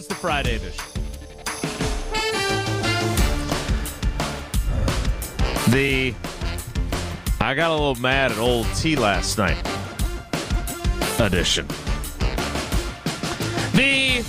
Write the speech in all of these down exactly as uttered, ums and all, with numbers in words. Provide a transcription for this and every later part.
is the Friday edition. The I got a little mad at old T last night edition. The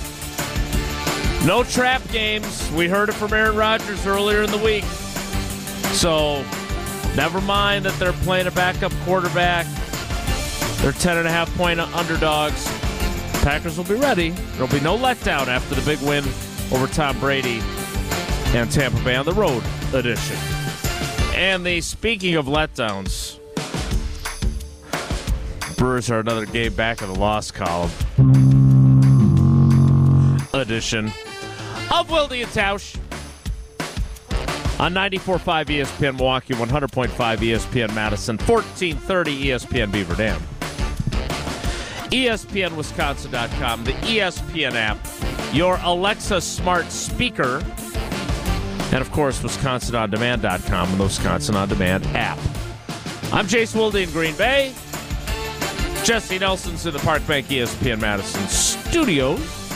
no trap games. We heard it from Aaron Rodgers earlier in the week. So never mind that they're playing a backup quarterback. They're ten and a half point underdogs. Packers will be ready. There'll be no letdown after the big win over Tom Brady and Tampa Bay on the road edition. And the speaking of letdowns, Brewers are another game back in the loss column edition of Wilde and Tausch on ninety-four point five E S P N Milwaukee, one hundred point five E S P N Madison, fourteen thirty E S P N Beaver Dam. E S P N Wisconsin dot com, the E S P N app, your Alexa smart speaker, and, of course, Wisconsin On Demand dot com and the Wisconsin On Demand app. I'm Jace Wilde in Green Bay. Jesse Nelson's in the Park Bank E S P N Madison studios.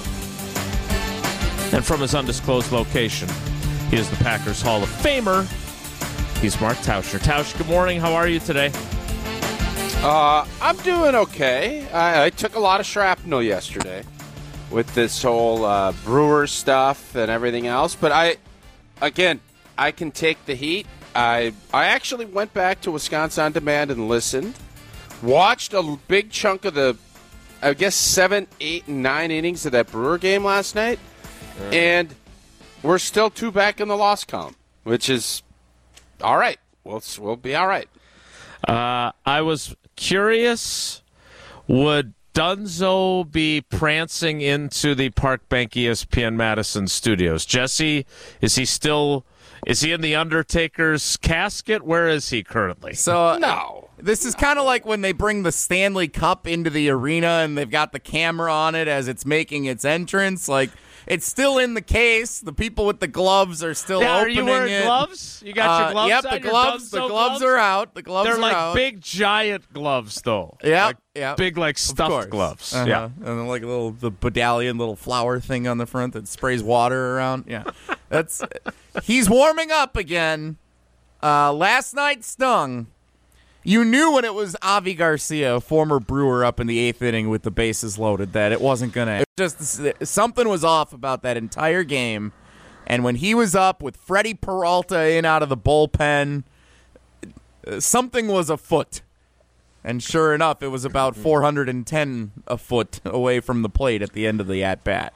And from his undisclosed location, he is the Packers Hall of Famer. He's Mark Tauscher. Tausch, good morning. How are you today? Uh, I'm doing okay. I, I took a lot of shrapnel yesterday with this whole uh, Brewers stuff and everything else. But I, again, I can take the heat. I I actually went back to Wisconsin On Demand and listened. Watched a big chunk of the, I guess, seven, eight, and nine innings of that Brewer game last night. Yeah. And we're still two back in the loss column, which is all right. We'll, we'll be all right. Uh, I was curious, would Dunzo be prancing into the Park Bank E S P N Madison studios? Jesse, is he still, is he in the Undertaker's casket? Where is he currently? So no. This is kind of like when they bring the Stanley Cup into the arena and they've got the camera on it as it's making its entrance. Like, it's still in the case. The people with the gloves are still now, opening it. Are you wearing it. gloves? You got your Uh, gloves yep, on? the Your gloves. The Dunzo gloves are out. The gloves They're are like out. big, giant gloves, though. Yeah, like yeah. Big, like stuffed gloves. Uh-huh. Yeah, and then like a little the medallion, little flower thing on the front that sprays water around. Yeah, that's. He's warming up again. Uh, last night stung. You knew when it was Avi Garcia, former Brewer, up in the eighth inning with the bases loaded, that it wasn't going to. Just something was off about that entire game. And when he was up with Freddie Peralta in out of the bullpen, something was afoot. And sure enough, it was about four hundred ten a foot away from the plate at the end of the at-bat.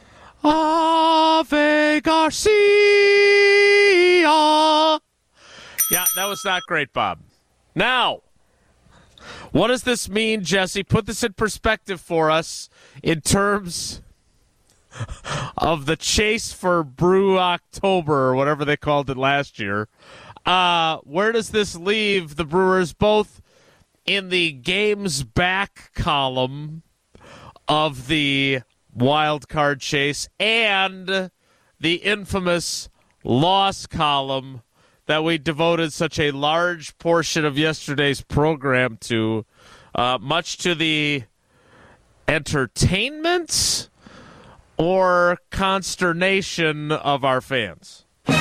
Ave Garcia. Yeah, that was not great, Bob. Now, what does this mean, Jesse? Put this in perspective for us in terms of the chase for Brew October, or whatever they called it last year. Uh, where does this leave the Brewers, both in the games back column of the wild card chase and the infamous loss column that we devoted such a large portion of yesterday's program to, uh, much to the entertainment or consternation of our fans? All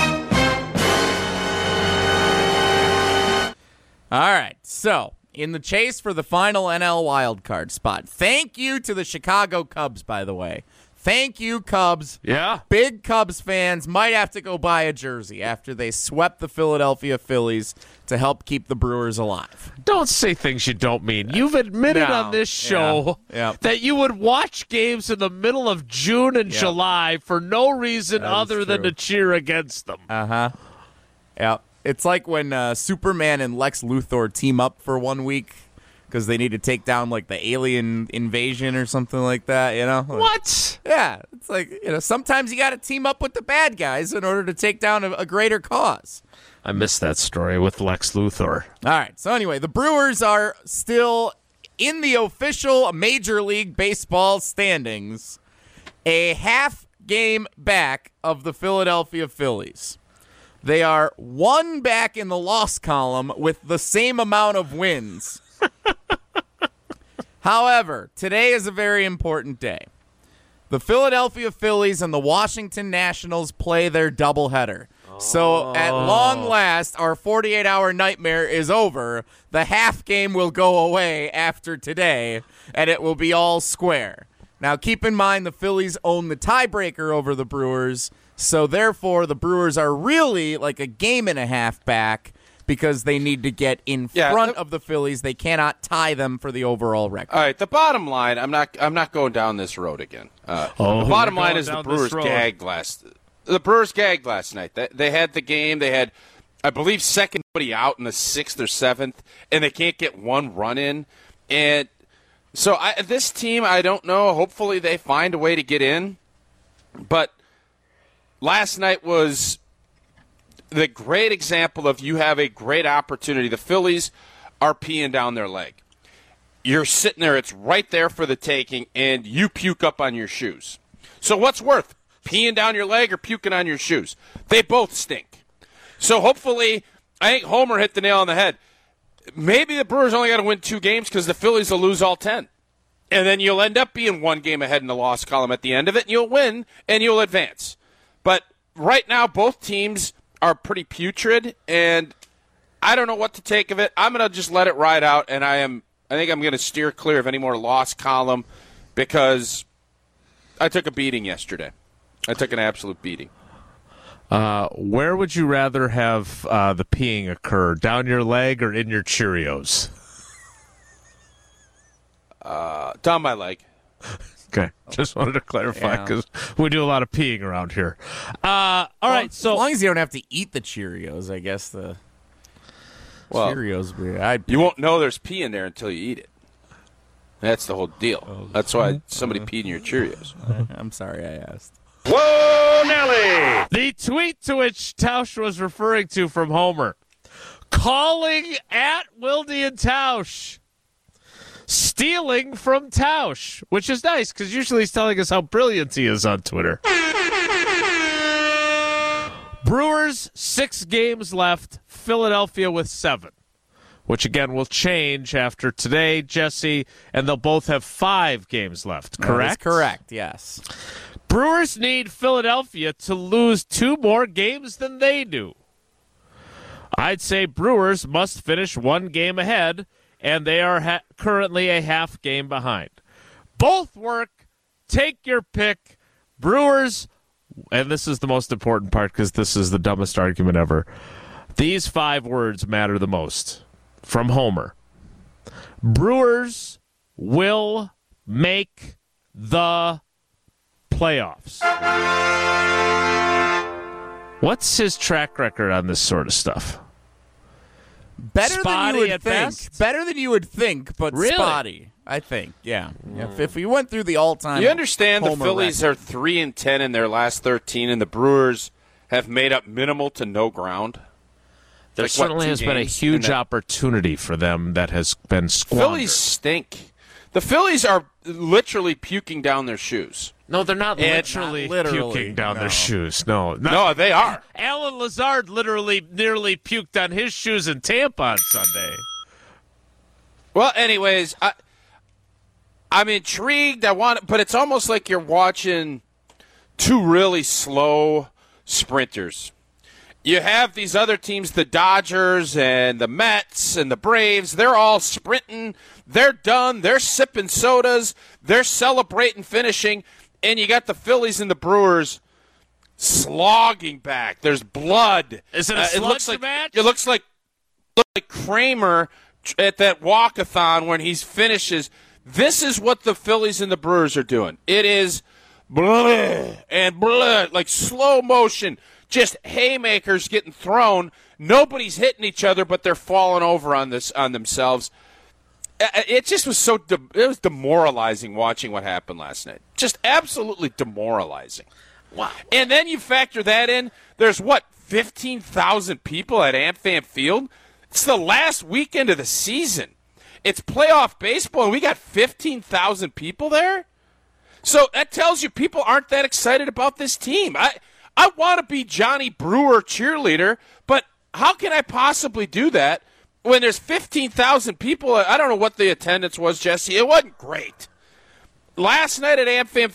right, so in the chase for the final N L wildcard spot, thank you to the Chicago Cubs, by the way. Thank you, Cubs. Yeah. Big Cubs fans might have to go buy a jersey after they swept the Philadelphia Phillies to help keep the Brewers alive. Don't say things you don't mean. You've admitted No. on this show Yeah. Yep. that you would watch games in the middle of June and Yep. July for no reason That is other than true. to cheer against them. Uh-huh. Yeah. It's like when uh, Superman and Lex Luthor team up for one week because they need to take down, like, the alien invasion or something like that, you know? Like, What? yeah. It's like, you know, sometimes you got to team up with the bad guys in order to take down a, a greater cause. I missed that story with Lex Luthor. All right. So anyway, the Brewers are still in the official Major League Baseball standings, a half game back of the Philadelphia Phillies. They are one back in the loss column with the same amount of wins. However, today is a very important day. The Philadelphia Phillies and the Washington Nationals play their doubleheader. So at long last, our forty-eight hour nightmare is over. The half game will go away after today, and it will be all square. Now, keep in mind the Phillies own the tiebreaker over the Brewers, so therefore the Brewers are really like a game and a half back because they need to get in Yeah, front the- of the Phillies. They cannot tie them for the overall record. All right, the bottom line, I'm not I'm not going down this road again. Uh, Oh, the bottom we're line going is the down this Brewers road. gagged last the Brewers gagged last night. They, they had the game. They had, I believe, second somebody out in the sixth or seventh, and they can't get one run in. And so I, this team, I don't know. Hopefully they find a way to get in. But last night was the great example of you have a great opportunity. The Phillies are peeing down their leg. You're sitting there, it's right there for the taking, and you puke up on your shoes. So what's worth, peeing down your leg or puking on your shoes? They both stink. So hopefully, I think Homer hit the nail on the head. Maybe the Brewers only got to win two games because the Phillies will lose all ten. And then you'll end up being one game ahead in the loss column at the end of it, and you'll win, and you'll advance. But right now, both teams are pretty putrid, and I don't know what to take of it. I'm going to just let it ride out, and I am. I think I'm going to steer clear of any more loss column because I took a beating yesterday. I took an absolute beating. Uh, where would you rather have uh, the peeing occur? Down your leg or in your Cheerios? Uh, down my leg. Okay, just wanted to clarify Yeah. because we do a lot of peeing around here. Uh, all right, As so long as you don't have to eat the Cheerios, I guess the Well, Cheerios. would be- I'd you won't know there's pee in there until you eat it. That's the whole deal. That's why somebody peed in your Cheerios. I'm sorry I asked. Whoa, Nelly! the tweet to which Tausch was referring to from Homer, calling at Wilde and Tausch, stealing from Tausch, which is nice because usually he's telling us how brilliant he is on Twitter. Brewers, six games left, Philadelphia with seven, which again will change after today, Jesse, and they'll both have five games left, correct? That is correct, yes. Brewers need Philadelphia to lose two more games than they do. I'd say Brewers must finish one game ahead, and they are ha- currently a half game behind. Both work. Take your pick. Brewers, and this is the most important part because this is the dumbest argument ever. These five words matter the most. From Homer. Brewers will make the playoffs. What's his track record on this sort of stuff? Better Spotty than you would at think. best? Better than you would think, but Really? spotty. I think, yeah. yeah if, if we went through the all-time, You understand the Homer Phillies record. are three and ten in their last thirteen, and the Brewers have made up minimal to no ground. There Like, what, certainly two has been a games in huge that- opportunity for them that has been squandered. Phillies stink. The Phillies are literally puking down their shoes. No, they're not And- literally, Not literally, puking down no. their shoes. No, not, No, they are. Alan Lazard literally nearly puked on his shoes in Tampa on Sunday. Well, anyways, I, I'm intrigued. I want, but it's almost like you're watching two really slow sprinters. You have these other teams, the Dodgers and the Mets and the Braves. They're all sprinting. They're done. They're sipping sodas. They're celebrating finishing. And you got the Phillies and the Brewers slogging back. There's blood. Is it a Uh, sludge looks like, match? It looks like, looks like Kramer at that walkathon when he finishes. This is what the Phillies and the Brewers are doing. It is blah and blah, like slow motion, just haymakers getting thrown. Nobody's hitting each other, but they're falling over on this on themselves. Uh, It just was so de- it was demoralizing watching what happened last night. Just absolutely demoralizing. Wow. And then you factor that in. There's what fifteen thousand people at AmFam Field. It's the last weekend of the season. It's playoff baseball, and we got fifteen thousand people there. So that tells you people aren't that excited about this team. I I want to be Johnny Brewer cheerleader, but how can I possibly do that when there's fifteen thousand people? I don't know what the attendance was, Jesse. It wasn't great. Last night at AmFam Field,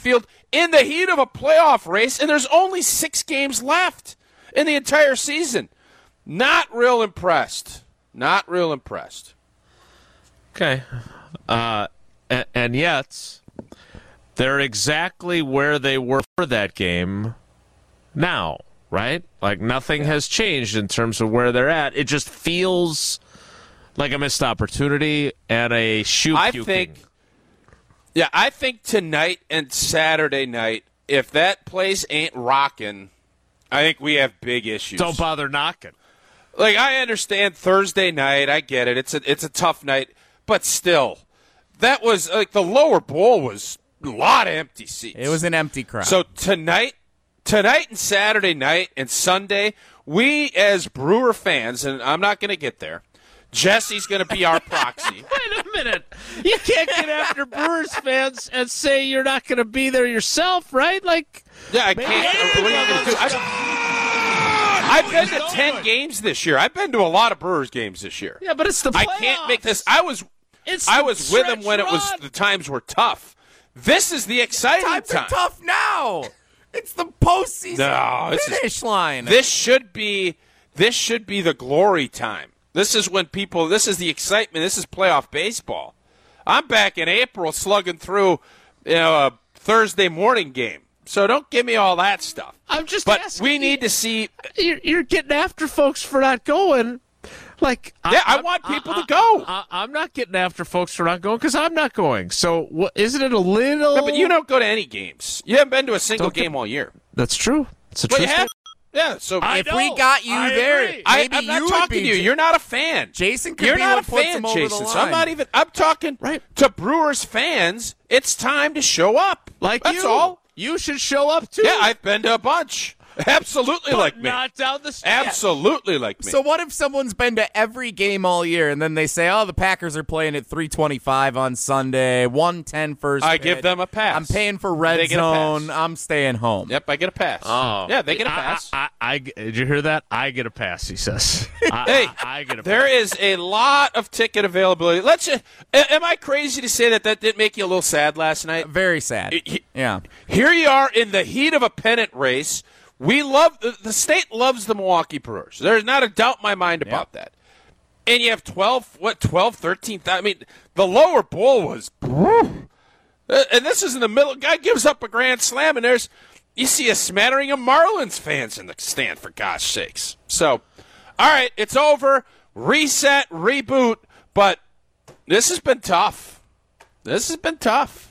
in the heat of a playoff race, and there's only six games left in the entire season. Not real impressed. Not real impressed. Okay. Uh, and, and yet, they're exactly where they were for that game now, right? Like, nothing has changed in terms of where they're at. It just feels like a missed opportunity and a shoe I puking. think, yeah, I think tonight and Saturday night, if that place ain't rocking, I think we have big issues. Don't bother knocking. Like, I understand Thursday night, I get it. It's a it's a tough night, but still, that was like the lower bowl was a lot of empty seats. It was an empty crowd. So tonight, tonight and Saturday night and Sunday, we as Brewer fans, and I'm not going to get there. Jesse's going to be our proxy. Wait a minute. You can't get after Brewers fans and say you're not going to be there yourself, right? Like, Yeah, I maybe can't. What are you going to do? I, I've been to ten games this year. I've been to a lot of Brewers games this year. yeah, but it's the I playoffs. can't make this. I was It's I the was with him stretch when it was run. the times were tough. This is the exciting Times time. are tough now. It's the postseason No, this is- finish line. This should be this should be the glory time. This is when people. This is the excitement. This is playoff baseball. I'm back in April, slugging through, you know, a Thursday morning game. So don't give me all that stuff. I'm just But asking we you- need to see. You're, you're getting after folks for not going. Like, Yeah, I I'm- want people I, to go. I, I, I'm not getting after folks for not going because I'm not going. So, what, isn't it a little? No, but you don't go to any games. You haven't been to a single Don't get- game all year. That's true. It's a But true you have. Yeah. So I if know. we got you I there, agree. I, maybe I'm not you would talking be to you. J- You're not a fan. Jason could You're be not what a puts fan, him over the Jason. So I'm line. not even. I'm talking Right. to Brewers fans. It's time to show up. Like That's you. all. You should show up too. Yeah, I've been to a bunch. Absolutely but like me. not down the street. Absolutely like me. So what if someone's been to every game all year and then they say, "Oh, the Packers are playing at three twenty-five on Sunday, one ten first I pitch. give them a pass. I'm paying for red They get a pass. zone. I'm staying home." Yep, I get a pass. Oh, Yeah, they get a I- pass. I, I, I- did you hear that? I get a pass. He says. I, Hey, I, I get a there pass. is a lot of ticket availability. Let's. Just, a- am I crazy to say that that didn't make you a little sad last night? Very sad. It- he- Yeah. Here you are in the heat of a pennant race. We love the, the state loves the Milwaukee Brewers. There's not a doubt in my mind about that. And you have twelve, what, twelve, thirteen, I mean, the lower bowl was, and this is in the middle. Guy gives up a grand slam, and there's, you see a smattering of Marlins fans in the stand, for gosh sakes. So, all right, it's over. Reset, reboot, but this has been tough. This has been tough.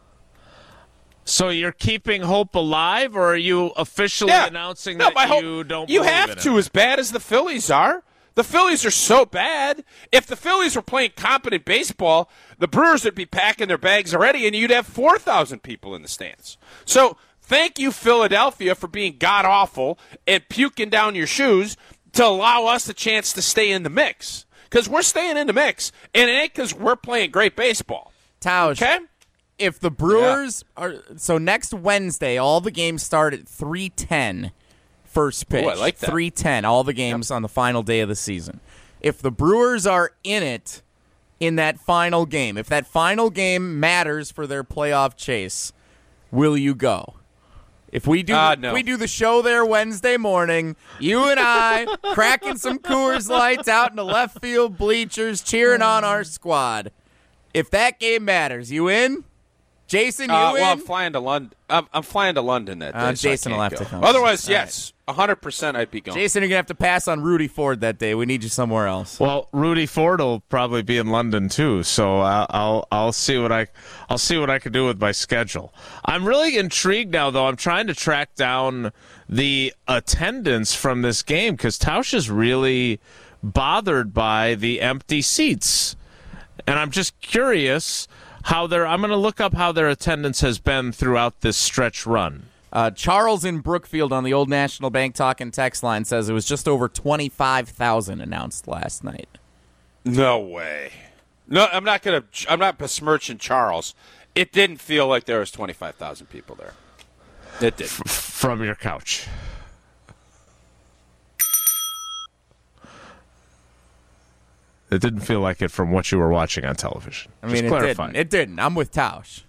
So you're keeping hope alive, or are you officially Yeah. announcing No, that my you hope- don't? You believe have in to, it? as bad as the Phillies are. The Phillies are so bad. If the Phillies were playing competent baseball, the Brewers would be packing their bags already, and you'd have four thousand people in the stands. So thank you, Philadelphia, for being god awful and puking down your shoes to allow us the chance to stay in the mix. Because we're staying in the mix, and it ain't because we're playing great baseball. Tausch, Okay? if the Brewers are so next Wednesday, all the games start at three ten. First pitch. Ooh, I like that. three ten, all the games on the final day of the season. If the Brewers are in it in that final game, if that final game matters for their playoff chase, will you go? If we do Uh, no. if we do the show there Wednesday morning, you and I cracking some Coors Lights out in the left field bleachers, cheering on our squad. If that game matters, you in? Jason, you Uh, in? well, I'm flying to London. I'm, I'm flying to London that day. Uh, so I Jason will can't have go. to come. Otherwise, All yes, one hundred percent I'd be going. Jason, you're gonna have to pass on Rudy Ford that day. We need you somewhere else. Well, Rudy Ford will probably be in London too, so I'll, I'll I'll see what I I'll see what I can do with my schedule. I'm really intrigued now, though. I'm trying to track down the attendance from this game because Tausch is really bothered by the empty seats, and I'm just curious how their. I'm going to look up how their attendance has been throughout this stretch run. Uh, Charles in Brookfield on the Old National Bank talking text line says it was just over twenty-five thousand announced last night. No way. No, I'm not gonna. I'm not besmirching Charles. It didn't feel like there was twenty-five thousand people there. It did. From your couch. It didn't feel like it from what you were watching on television. I Just mean, it clarifying. didn't. It didn't. I'm with Tausch.